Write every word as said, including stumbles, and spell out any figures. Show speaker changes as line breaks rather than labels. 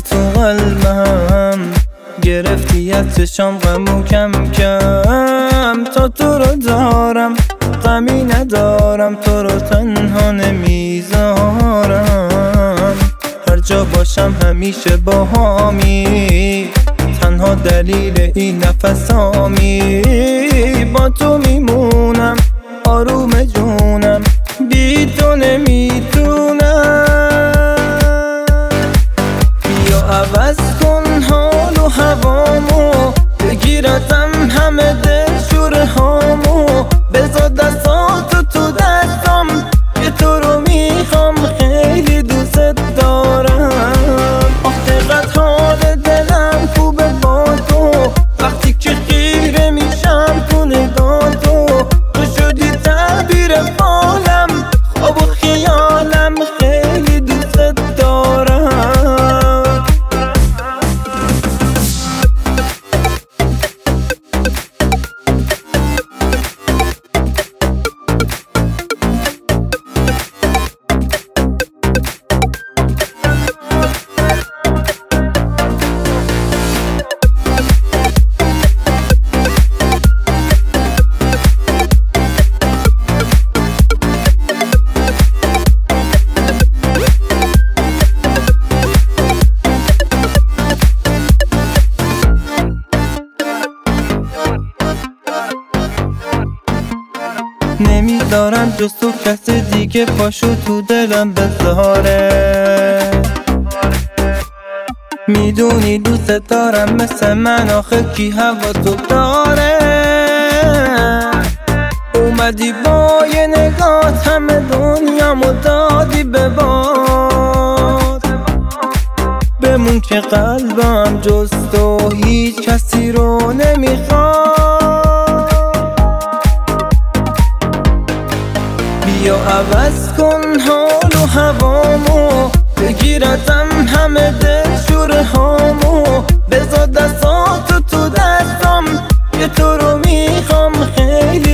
تو قلبم گرفتی از چشام غمو کم کم. تا تو رو دارم غمی ندارم، تو رو تنها نمیذارم. هر جا باشم همیشه با هامی، تنها دلیل این نفسامی. با تو میمونم آروم جونم، بی تو نمیتونم. بیا عوض کن حال و هوامو، بگیرتم همه دلشوره هامو. بذار دستاتو تو دستم که تو رو میخوام، خیلی دوست دارم. آخ چقدر حال دلم خوبه با تو، وقتی که خیره میشم تو نگاه تو. تو شدی تعبیر فالم، خواب و خیالم، خیلی دوست دارم. نمیذارم جز تو کس دیگه پاشو تو دلم بذاره. میدونی دوست دارم مثل من، آخه کی هوا تو داره. اومدی با یه نگات همه دنیامو دادی به باد. بمون که قلبم جز تو هیچ کسی رو نمیخواد. بیا عوض کن حال و هوامو، بگیرتم همه دلشوره هامو. بذار دستاتو تو دستم که تو رو میخوام، خیلی